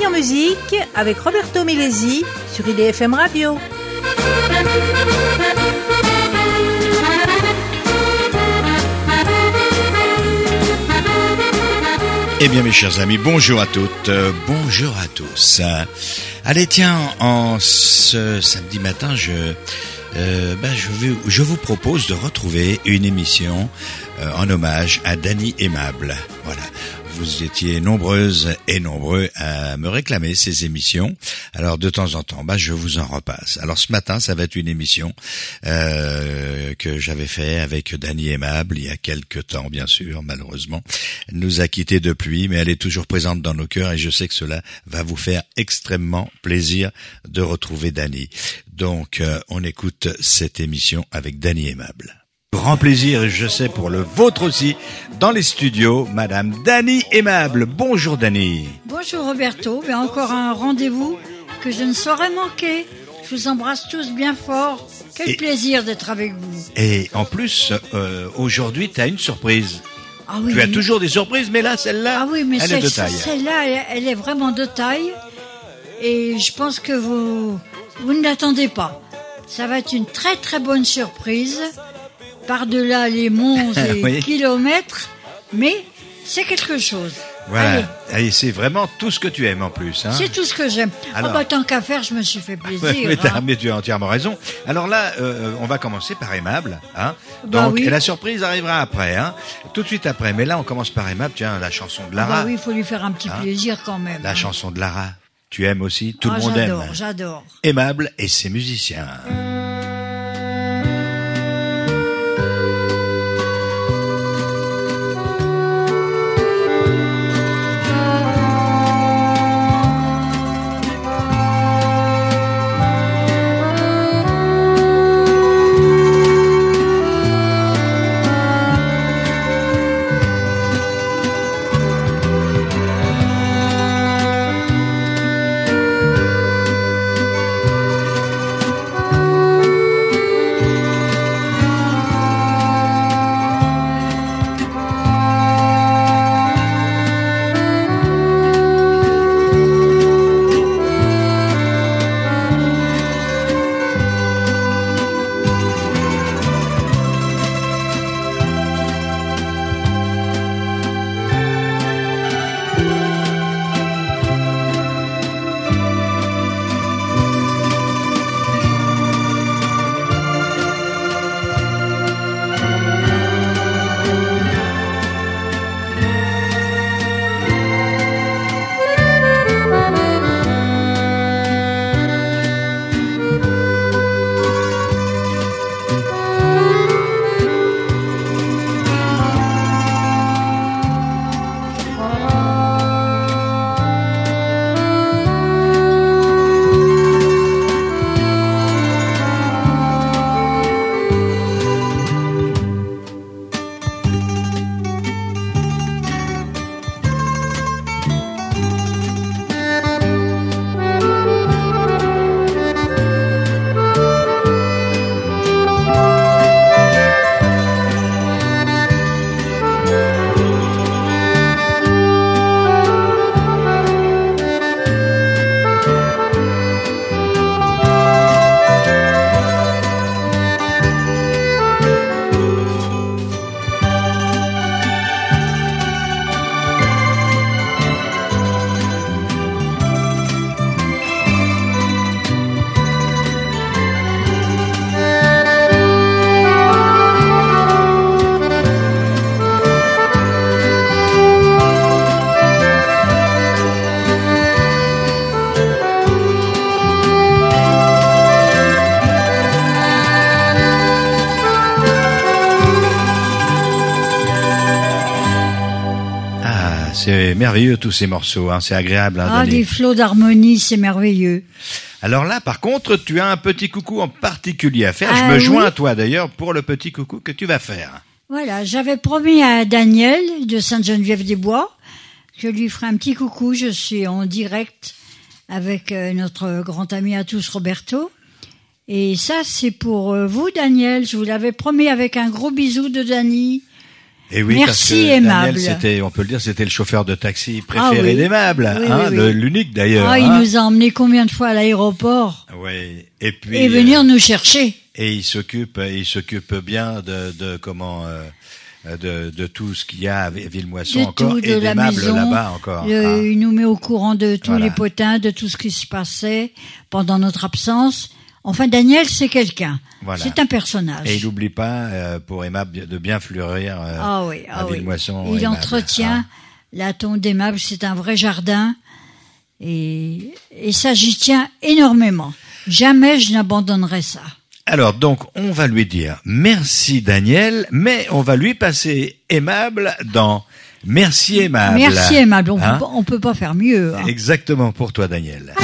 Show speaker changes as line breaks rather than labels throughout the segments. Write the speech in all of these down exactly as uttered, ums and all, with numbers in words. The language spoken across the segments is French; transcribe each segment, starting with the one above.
Dany en musique avec Roberto Milesi sur I D F M Radio.
Eh bien mes chers amis, bonjour à toutes, euh, bonjour à tous. Euh, allez tiens, en ce samedi matin, je, euh, ben, je, vais, je vous propose de retrouver une émission euh, en hommage à Dany Aimable. Voilà. Vous étiez nombreuses et nombreux à me réclamer ces émissions. Alors de temps en temps, bah je vous en repasse. Alors ce matin, ça va être une émission euh, que j'avais fait avec Dany Aimable il y a quelque temps, bien sûr. Malheureusement, elle nous a quittés depuis, mais elle est toujours présente dans nos cœurs et je sais que cela va vous faire extrêmement plaisir de retrouver Dany. Donc, euh, on écoute cette émission avec Dany Aimable. Grand plaisir, et je sais pour le vôtre aussi, dans les studios, Madame Dany Aimable. Bonjour Dany.
Bonjour Roberto, ben encore un rendez-vous que je ne saurais manquer. Je vous embrasse tous bien fort. Quel et, plaisir d'être avec vous.
Et en plus, euh, aujourd'hui, tu as une surprise.
Ah oui,
tu as
mais...
toujours des surprises, mais là, celle-là,
ah oui, mais
elle est de taille.
Celle-là, elle, elle est vraiment de taille. Et je pense que vous, vous ne l'attendez pas. Ça va être une très très bonne surprise. Par-delà les monts et oui. kilomètres, mais c'est quelque chose.
Voilà, allez. Et c'est vraiment tout ce que tu aimes en plus. Hein.
C'est tout ce que j'aime. Alors... Oh bah, tant qu'à faire, je me suis fait plaisir.
mais,
hein.
mais tu as entièrement raison. Alors là, euh, on va commencer par Aimable. Hein.
Bah
Donc,
oui.
et la surprise arrivera après, hein. Tout de suite après. Mais là, on commence par Aimable. Tiens, la chanson de Lara.
Bah oui, il faut lui faire un petit hein. plaisir quand même.
La
hein.
chanson de Lara. Tu aimes aussi, tout
ah,
le monde
j'adore,
aime.
J'adore, j'adore.
Aimable et ses musiciens. C'est merveilleux tous ces morceaux, hein, c'est agréable. Hein,
ah, des flots d'harmonie, c'est merveilleux.
Alors là, par contre, tu as un petit coucou en particulier à faire.
Ah,
Je me
oui.
joins à toi d'ailleurs pour le petit coucou que tu vas faire.
Voilà, j'avais promis à Daniel de Sainte-Geneviève-des-Bois que je lui ferai un petit coucou. Je suis en direct avec euh, notre grand ami à tous, Roberto. Et ça, c'est pour euh, vous, Daniel. Je vous l'avais promis avec un gros bisou de Dany.
Et oui,
Merci
parce que
Aimable.
Daniel, c'était, on peut le dire, c'était le chauffeur de taxi préféré
Ah oui.
d'Aimable,
Oui,
hein,
oui,
le-
oui.
l'unique d'ailleurs.
Ah, il
hein.
nous a emmenés combien de fois à l'aéroport
Oui. Et puis.
et venir
euh,
nous chercher.
Et il s'occupe, il s'occupe bien de, de comment, euh, de, de tout ce qu'il y a à Villemoisson
De
encore
tout, de
et
la
d'Aimable
maison.
là-bas encore.
Le-
hein.
il nous met au courant de tous
Voilà.
les potins, de tout ce qui se passait pendant notre absence. Enfin, Daniel, c'est quelqu'un.
Voilà.
C'est un personnage.
Et il n'oublie pas euh, pour Aimable de bien fleurir euh,
Ah oui,
à
ah oui.
Villemoisson.
Il
Aimable,
entretient
hein.
la tombe d'Aimable, c'est un vrai jardin. Et, et ça, j'y tiens énormément. Jamais je n'abandonnerai ça.
Alors donc on va lui dire merci Daniel, mais on va lui passer Aimable dans Merci Aimable.
Merci Aimable, on
Hein
peut, pas- on peut pas faire mieux. hein.
Exactement pour toi Daniel.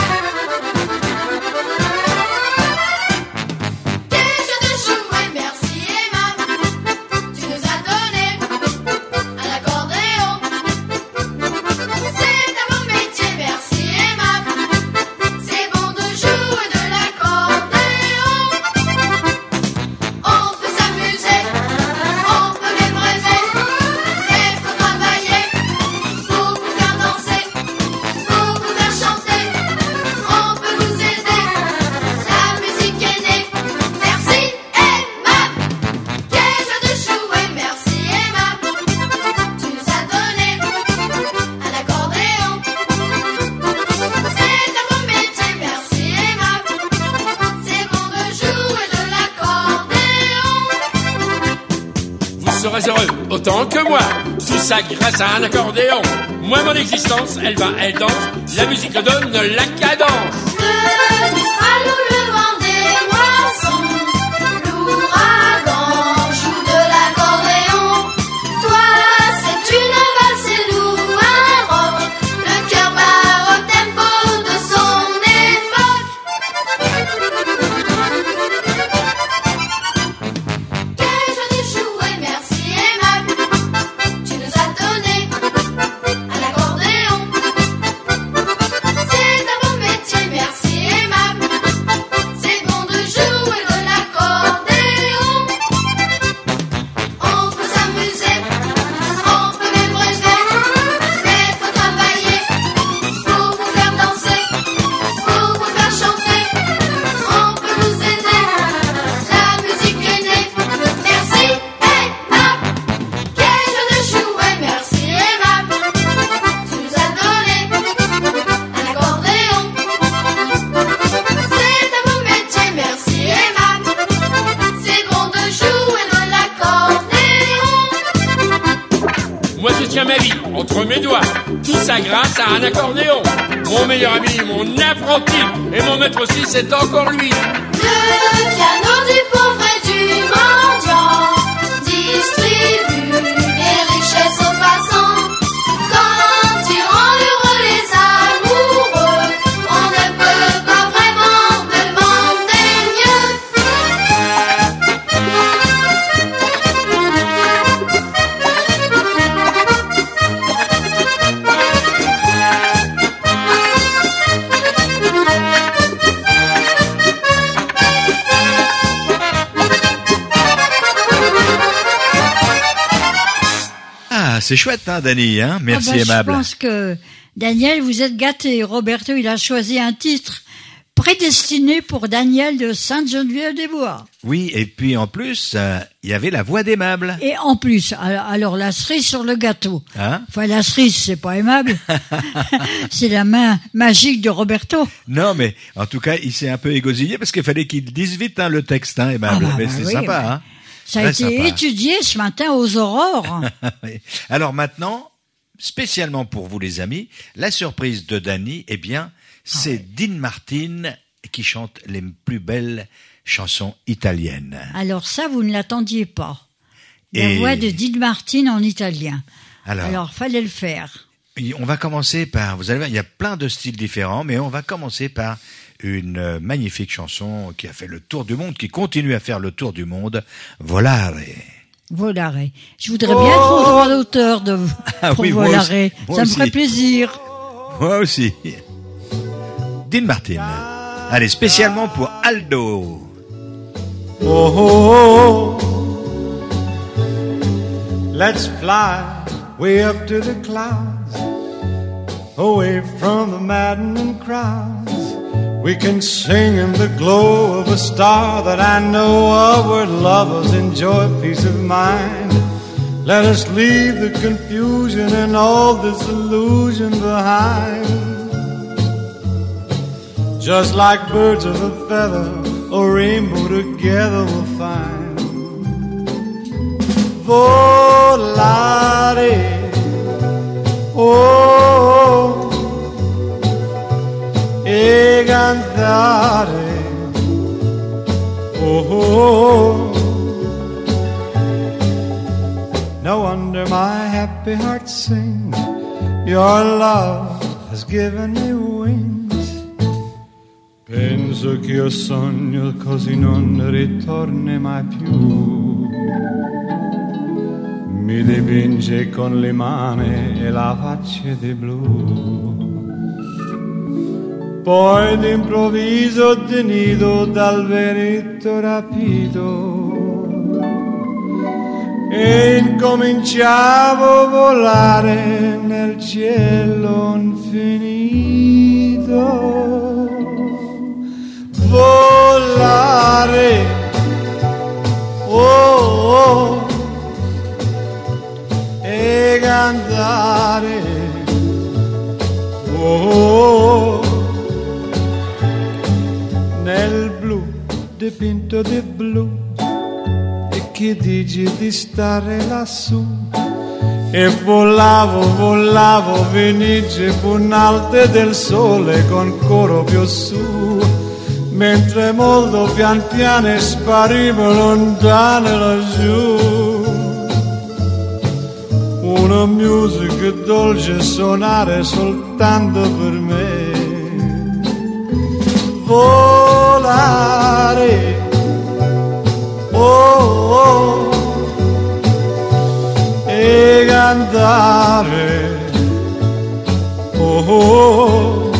Serez heureux autant que moi, tout ça grâce à un accordéon. Moi mon existence, elle va, elle danse, la musique donne la cadence.
Le Mistral ou le vent des moissons, l'ouragan joue de l'accordéon. Toi c'est une valse et nous un rock, le cœur bat au tempo de son époque. Quel joli jouet, merci Aimable, tu nous as donné à l'accordéon. C'est un bon métier, merci Aimable, c'est bon de jouer de l'accordéon. On peut s'amuser, on peut même rêver, mais faut travailler pour vous faire danser, pour vous faire chanter. On peut vous aider, la musique est née. Merci Aimable, quel jeu de jouet, merci Aimable, tu nous as donné un accordéon. C'est un bon métier, merci Aimable, c'est bon de jouer de l'accordéon.
Moi je tiens ma vie entre mes doigts, tout ça grâce à un accordéon. Mon meilleur ami, mon apprenti, et mon maître aussi c'est encore lui.
Le piano du pauvre et du mendiant distribue les richesses aux passants. Quand il rend heureux les amoureux, on ne peut pas vraiment demander
Ah c'est chouette hein Dani, hein merci
Ah bah,
Aimable.
Je pense que Daniel, vous êtes gâté. Roberto, il a choisi un titre prédestiné pour Daniel de Sainte-Geneviève-des-Bois.
Oui et puis en plus euh, il y avait la voix d'Aimable.
Et en plus, alors, alors la cerise sur le gâteau.
Hein
Enfin, la cerise, c'est pas aimable. C'est la main magique de Roberto.
Non mais en tout cas il s'est un peu égosillé parce qu'il fallait qu'il dise vite hein, le texte hein Aimable.
Ah bah,
mais
bah
c'est
oui,
sympa
bah.
hein.
Ça a
Très
été
sympa.
étudié ce matin aux aurores.
Oui. Alors maintenant, spécialement pour vous les amis, la surprise de Dany, eh bien, c'est Dean Martin qui chante les plus belles chansons italiennes.
Alors ça, vous ne l'attendiez pas. La
Et-
voix de Dean Martin en italien.
Alors,
Alors, fallait le faire.
on va commencer par, vous allez voir, il y a plein de styles différents, mais on va commencer par une euh, magnifique chanson qui a fait le tour du monde, qui continue à faire le tour du monde, Volare.
Volare. Je voudrais bien être au droit d'auteur de
Ah
pour
oui, moi
Volare.
aussi, moi
Ça me
aussi.
ferait plaisir.
Moi aussi. Dean Martin. Allez, spécialement pour Aldo.
Oh, oh, oh. Let's fly way up to the clouds, away from the maddening crowds. We can sing in the glow of a star that I know of, where lovers enjoy peace of mind. Let us leave the confusion and all disillusion behind. Just like birds of a feather, a rainbow together we'll find. Volare, oh, e cantare, oh. No wonder my happy heart sings. Your love has given me wings. Penso che io sogno così non ritorni mai più. Mi dipinge con le mani e la faccia di blu. Poi d'improvviso tenido dal vento rapito e incominciavo a volare nel cielo infinito. Volare, oh, oh, e cantare, oh, nel blu dipinto di blu. E che dici di stare lassù? E volavo, volavo, fenice punalte del sole con coro più su, mentre molto pian piano sparivo lontano laggiù. Una musica dolce suonare soltanto per me. Volare, oh, oh, e cantare, oh, oh.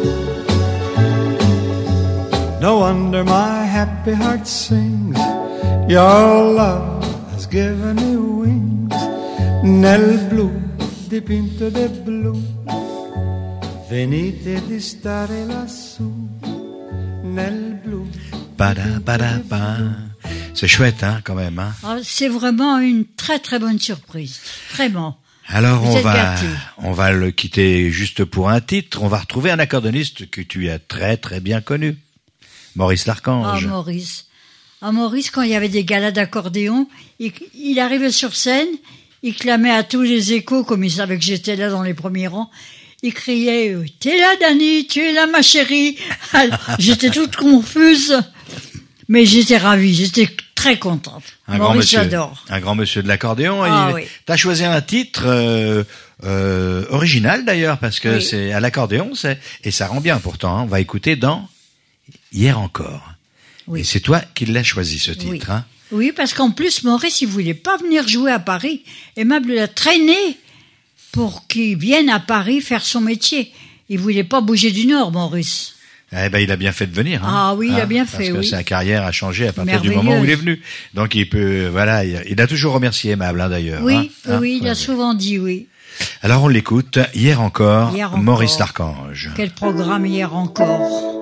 No wonder my happy heart sings. Your love has given me wings. Nel blu dipinto di blu, venite di stare lassù. Nel blu.
Bada, bada, ba. C'est chouette, hein, quand même. Hein.
Ah, c'est vraiment une très très bonne surprise, vraiment.
Alors
Vous
on
êtes
va,
gâtés.
on va le quitter juste pour un titre. On va retrouver un accordéoniste que tu as très très bien connu, Maurice
Ah,
Larchange.
Maurice. Ah, Maurice, quand il y avait des galas d'accordéon, il, il arrivait sur scène, il clamait à tous les échos, comme il savait que j'étais là dans les premiers rangs. Il criait « T'es là, Dani, tu es là, ma chérie !» J'étais toute confuse, mais j'étais ravie, j'étais très contente.
Un grand
Maurice,
monsieur,
j'adore.
un grand monsieur de l'accordéon.
Ah,
il,
oui.
T'as choisi un titre euh, euh, original d'ailleurs, parce que
Oui.
c'est à l'accordéon, c'est et ça rend bien pourtant. Hein. On va écouter dans Hier encore.
Oui.
Et c'est toi qui l'as choisi ce titre.
Oui.
Hein.
Oui, parce qu'en plus, Maurice, il voulait pas venir jouer à Paris. Aimable l'a traîné pour qu'il vienne à Paris faire son métier. Il voulait pas bouger du Nord, Maurice.
Eh ben, il a bien fait de venir. Hein.
Ah oui, il a
Hein,
bien
parce
fait,
que
oui.
sa carrière a changé à partir du
Merveilleuse.
moment où il est venu. Donc il peut, voilà, il, il a toujours remercié Aimable hein, d'ailleurs.
Oui,
hein. Hein,
oui, il
ouais,
a
ouais.
souvent dit oui.
Alors on l'écoute. Hier encore,
Hier encore.
Maurice Larchange.
Quel programme hier encore.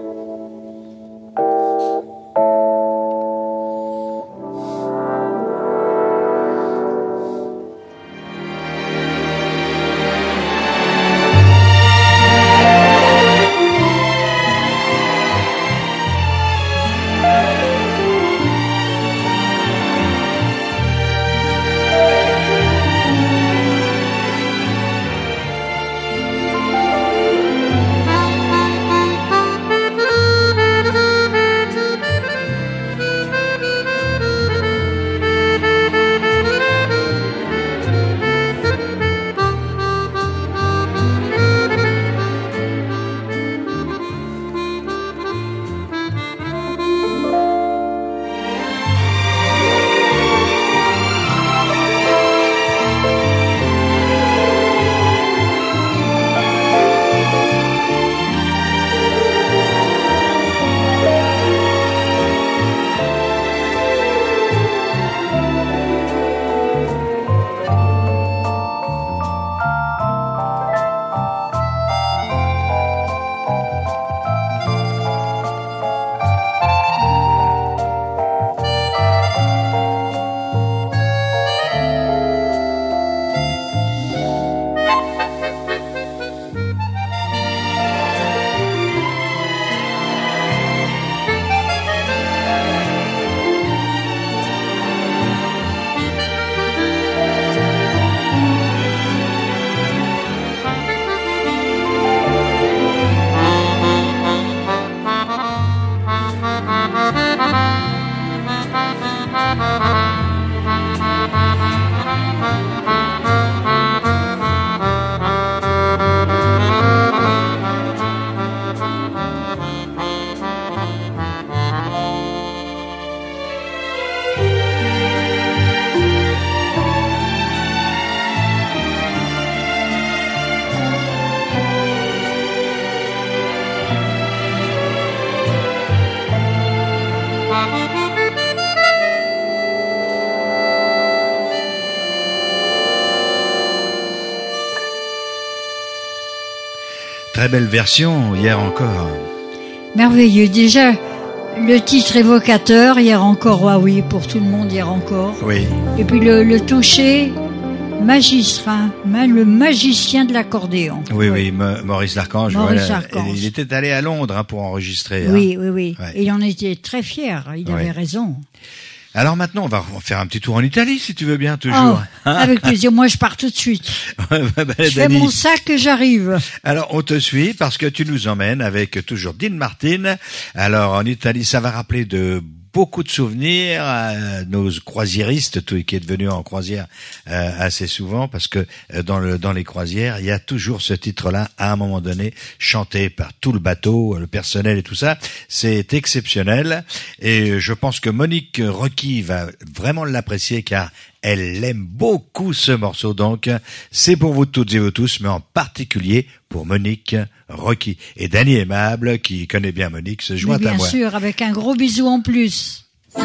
très belle version, hier encore.
Merveilleux. Déjà, le titre évocateur, hier encore, ah oui, pour tout le monde, hier encore.
Oui.
Et puis le, le toucher magistral, hein, le magicien de l'accordéon.
Oui, oui, oui, Maurice Larchange.
Maurice
voilà.
Larchange.
Il était allé à Londres hein, pour enregistrer.
Oui,
hein.
oui, oui.
Ouais.
Et il en était très fier, il
Ouais.
avait raison.
Alors maintenant, on va faire un petit tour en Italie, si tu veux bien, toujours.
Oh, avec plaisir, moi je pars tout de suite.
bah, bah,
Je fais
Dani.
mon sac et j'arrive.
Alors, on te suit parce que tu nous emmènes avec toujours Dean Martin. Alors, en Italie, ça va rappeler de beaucoup de souvenirs à nos croisiéristes, tout qui est devenu en croisière euh, assez souvent, parce que euh, dans le dans les croisières, il y a toujours ce titre-là à un moment donné, chanté par tout le bateau, le personnel et tout ça. C'est exceptionnel, et je pense que Monique Rocky va vraiment l'apprécier car elle aime beaucoup ce morceau. Donc, c'est pour vous toutes et vous tous, mais en particulier pour Monique Rocky. Et Dani Aimable, qui connaît bien Monique, se joint
Mais
à
bien
moi.
sûr, avec un gros bisou en plus.
In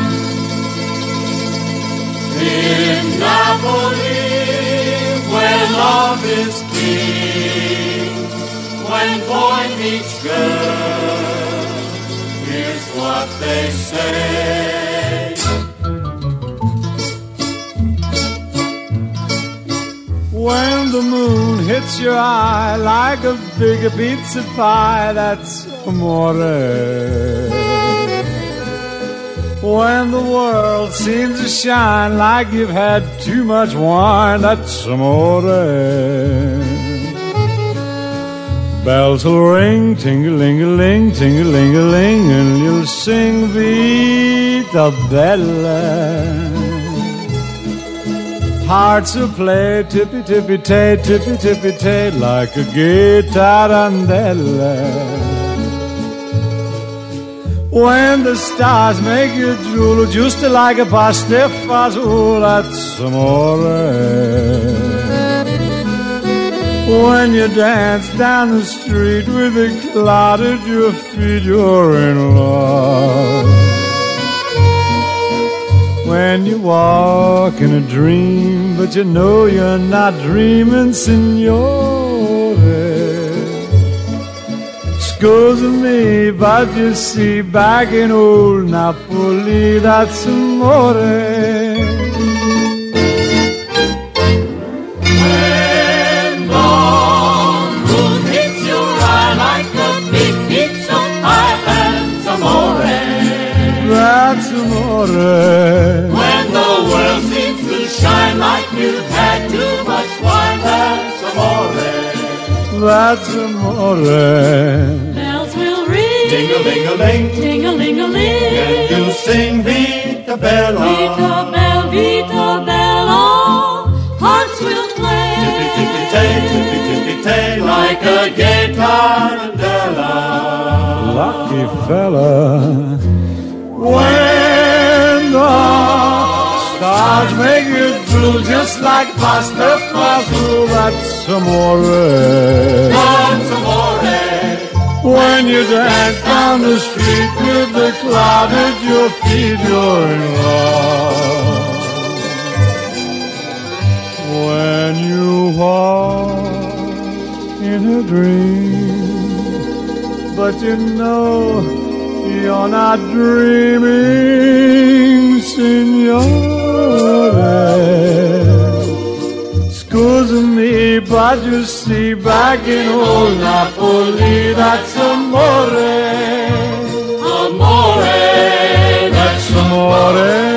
Napoli, where love is king, when boy meets girl, here's what they say.
When the moon hits your eye like a big pizza pie, that's amore. When the world seems to shine like you've had too much wine, that's amore. Bells will ring, ting-a-ling-a-ling, ting-a-ling-a-ling, and you'll sing Vita Bella. Hearts will play tippy-tippy-tay, tippy-tippy-tay, like a gay tarantella. When the stars make you drool, just like a pasta fazool, that's amore. When you dance down the street with a cloud at your feet, you're in love. When you walk in a dream, but you know you're not dreaming, signore. Excuse me, but you see, back in old Napoli, that's amore.
When the moon hits your eye like a big pizza pie, that's amore.
That's amore.
When the world seems to shine like you've had too much wine, that's amore.
That's amore.
Bells will ring,
Ding-a-ling-a-ling,
ting-a-ling-a-ling,
and you'll sing Vita Bella.
Vita Bella, Vita Bella, hearts will play,
Tippy-tippy-tay, tippy-tippy-tay, like a gay tarantella.
Lucky fella. When the stars make you drool just like pasta fazool, that's amore.
That's amore.
When you dance down the street with the cloud at your feet, you're in love. When you walk in a dream, but you know you're not dreaming, signore. Excuse me, but you see, back in old Napoli, that's amore.
amore,
That's amore.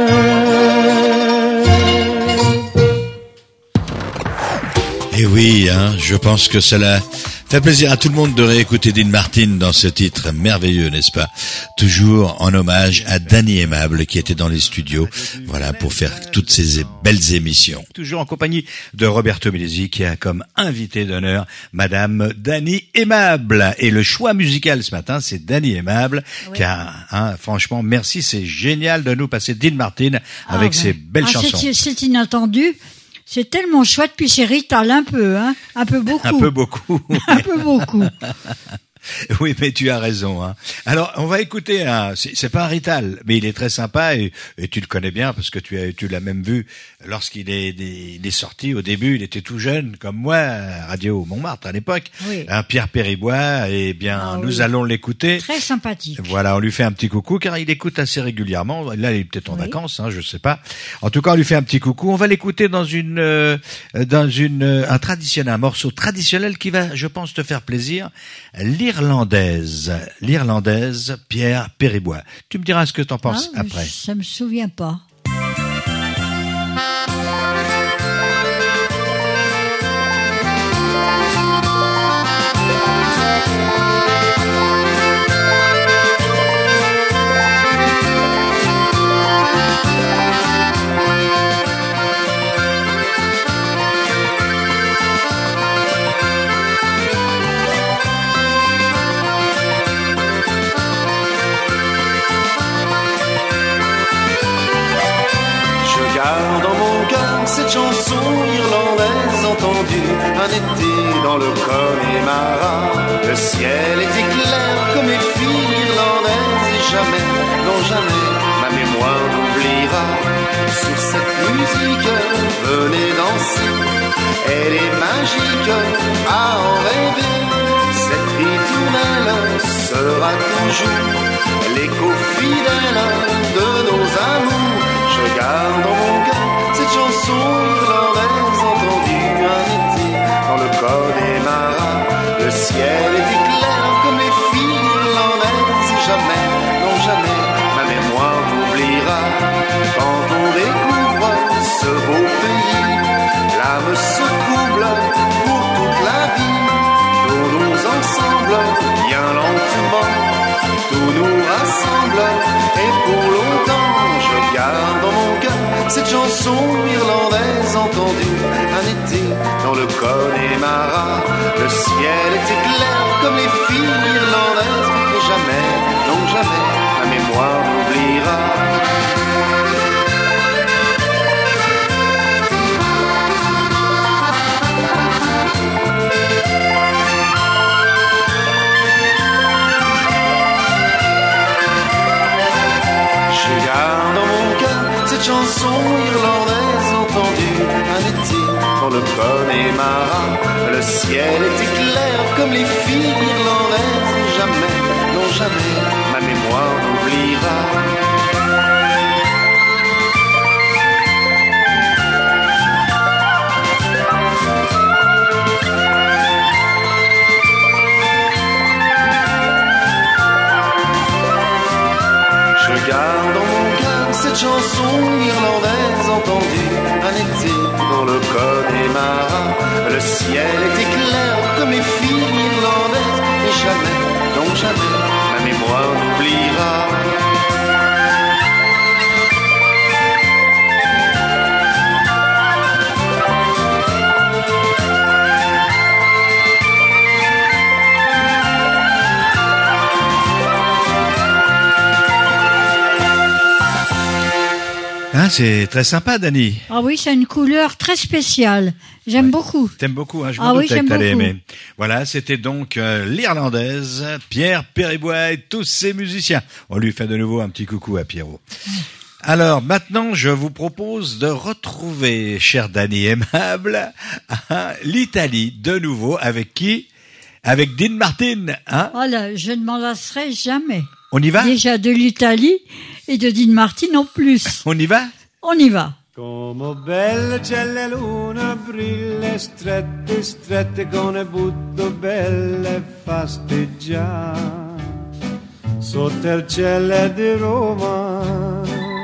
Et oui, hein, je pense que cela fait plaisir à tout le monde de réécouter Dean Martin dans ce titre merveilleux, n'est-ce pas? Toujours en hommage à Dani Aimable qui était dans les studios, voilà, pour faire toutes ces belles émissions. Toujours en compagnie de Roberto Milesi qui a comme invité d'honneur Madame Dani Aimable. Et le choix musical ce matin, c'est Dani Aimable,
Oui.
qui a, hein, franchement, merci, c'est génial de nous passer Dean Martin avec
Ah,
ses
ouais.
belles
Ah,
chansons.
c'est, c'est inattendu. C'est tellement chouette, puis c'est Rital un peu, hein, un peu beaucoup.
Un peu beaucoup.
Un peu beaucoup.
Oui, mais tu as raison. Hein. Alors, on va écouter un. C'est, c'est pas un Rital, mais il est très sympa et, et tu le connais bien parce que tu as, tu l'as même vu lorsqu'il est, il est sorti. Au début, il était tout jeune comme moi, à Radio Montmartre à l'époque.
Oui.
Un Pierre Péribois. Et bien,
Ah,
nous
oui.
allons l'écouter.
Très sympathique.
Voilà, on lui fait un petit coucou car il écoute assez régulièrement. Là, il est peut-être en
Oui.
vacances, hein, je sais pas. En tout cas, on lui fait un petit coucou. On va l'écouter dans une, euh, dans une, euh, un traditionnel, un morceau traditionnel qui va, je pense, te faire plaisir. L'Irlandaise, l'Irlandaise, Pierre Péribois. Tu me diras ce que t'en penses
Ah,
après.
Ça me souvient pas.
Garde dans mon cœur cette chanson irlandaise entendue un été dans le Connemara. Le ciel était clair comme les filles irlandaises et jamais, non jamais, ma mémoire n'oubliera. Sur cette musique, venez danser, elle est magique, à en rêver. Cette ritournelle sera toujours l'écho fidèle de nos amours. Je garde dans mon cœur cette chanson irlandaise entendue un été dans le Connemara. Le ciel était clair comme les filles irlandaises et jamais, non jamais, ma mémoire n'oubliera. Quand on découvre ce beau pays, l'âme se trouble pour toute la vie. Tournons ensemble, bien lentement, tout nous rassemble et pour longtemps. Je garde dans mon cœur cette chanson irlandaise entendue un été dans le Connemara. Le ciel était clair comme les filles irlandaises et jamais, non jamais, ma mémoire n'oubliera. Je garde dans mon cœur cette chanson irlandaise entendue un été dans le Connemara. Le ciel était clair comme les filles irlandaises et jamais, non jamais, ma mémoire n'oubliera. Je garde dans mon cœur cette chanson irlandaise entendue un été dans le Connemara. Le ciel était clair comme les filles irlandaises et jamais, non jamais, ma mémoire n'oubliera.
Hein, c'est très sympa, Dany.
Ah oui, c'est une couleur très spéciale. J'aime
Ouais.
beaucoup.
T'aimes beaucoup, hein, je
Ah
m'en
oui,
doutais que
j'aime
t'allais
beaucoup.
aimer. Voilà, c'était donc euh, l'Irlandaise, Pierre Péribois et tous ses musiciens. On lui fait de nouveau un petit coucou à Pierrot. Alors, maintenant, je vous propose de retrouver, cher Dany aimable, hein, l'Italie, de nouveau, avec qui? Avec Dean Martin, hein?
Voilà, je ne m'en lasserai jamais.
On y va?
Déjà de l'Italie et de Dean Martin en plus.
On y va?
On y va.
Come belle c'è la luna, brille strette, strette con le butto belle fasteggiare sotto il cielo di Roma.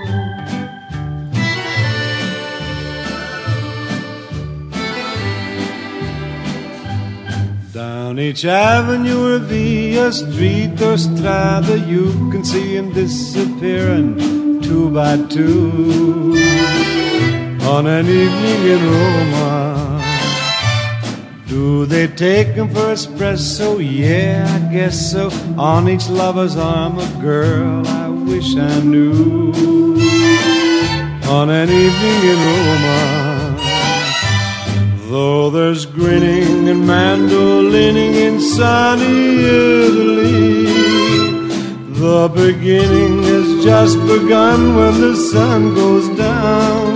Down each avenue or via street or strada, you can see him disappearing two by two on an evening in Roma. Do they take him for espresso? Yeah, I guess so. On each lover's arm a girl I wish I knew on an evening in Roma. Though there's grinning and mandolining in sunny Italy. The beginning has just begun when the sun goes down.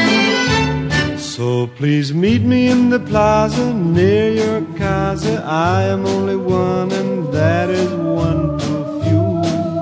So please meet me in the plaza near your casa. I am only one and that is one too few.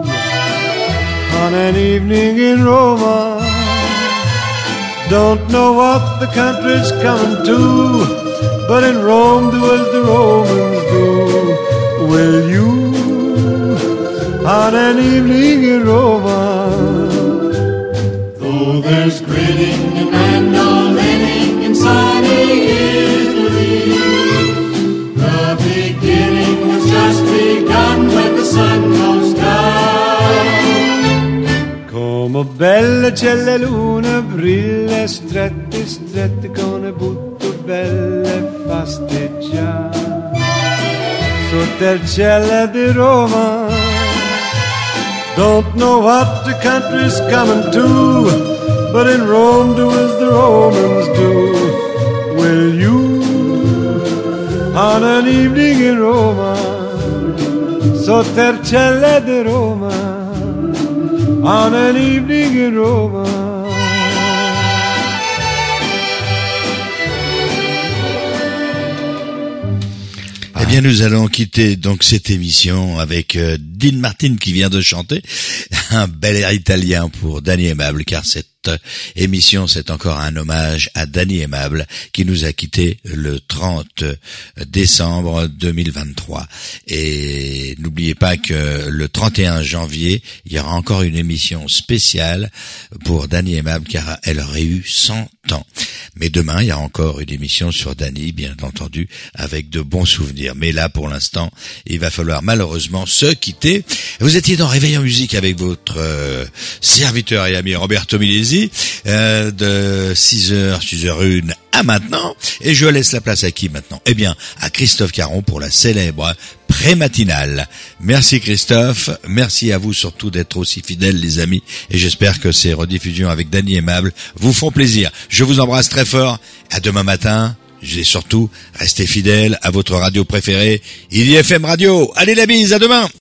On an evening in Roma, don't know what the country's coming to, but in Rome do as the Romans do. Will you? On an evening in Roma,
though there's grinning and mandolining in sunny Italy, the beginning has just begun when the sun goes down.
Come bella c'è la luna, brilla strette, strette con le butto belle fasteggiare. Sotto il cielo di Roma, don't know what the country's coming to, but in Rome do as the Romans do. Will you? On an evening in Roma, sotto il cielo di Roma, on an evening in Roma.
Eh bien, nous allons quitter donc cette émission avec euh, Dean Martin qui vient de chanter un bel air italien pour Danny Aimable, car cette émission, c'est encore un hommage à Danny Aimable qui nous a quittés le trente décembre deux mille vingt-trois. Et n'oubliez pas que le trente et un janvier, il y aura encore une émission spéciale pour Danny Aimable, car elle aurait eu cent ans. Mais demain, il y a encore une émission sur Danny, bien entendu, avec de bons souvenirs. Mais là, pour l'instant, il va falloir malheureusement se quitter. Vous étiez dans Réveil en musique avec votre euh, serviteur et ami Roberto Milesi, euh, de six heures, six heures une à maintenant. Et je laisse la place à qui maintenant? Eh bien, à Christophe Caron pour la célèbre pré-matinale. Merci Christophe, merci à vous surtout d'être aussi fidèles les amis, et j'espère que ces rediffusions avec Danny Aimable vous font plaisir. Je vous embrasse très fort, à demain matin, et surtout, restez fidèles à votre radio préférée, I D F M Radio. Allez la bise, à demain!